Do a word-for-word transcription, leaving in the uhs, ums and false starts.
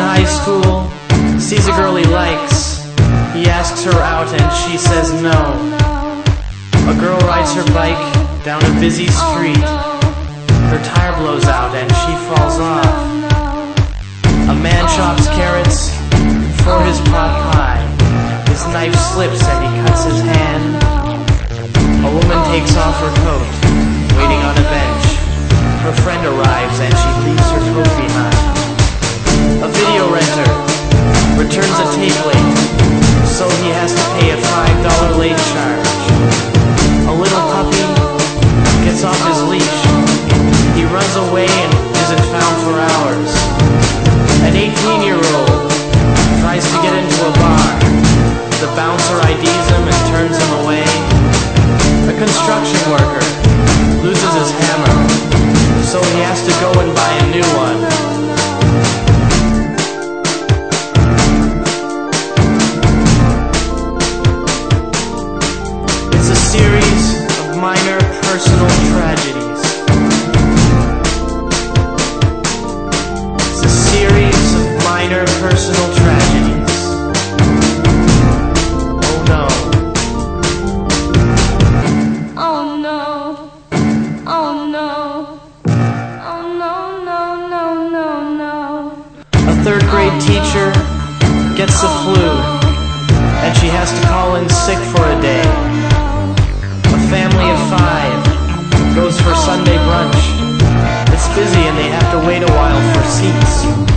high school, sees a girl he likes. He asks her out and she says no. A girl rides her bike down a busy street. Her tire blows out and she falls off. A man chops carrots for his pot pie. His knife slips and he cuts his hand. A woman takes off her coat, waiting on a bench. Her friend arrives and she leaves her coat behind. A video renter returns a tape late, so he has to pay a five dollar late charge. A little puppy gets off his leash. He runs away and isn't found for hours. An eighteen-year-old tries to get into a bar. The bouncer I Ds him and turns him away. A construction worker loses his hammer, so he has to go and buy a new one. It's a series of minor personal tragedies. It's a series of minor personal tragedies. A third grade teacher gets the flu, and she has to call in sick for a day. A family of five goes for Sunday brunch. It's busy and they have to wait a while for seats.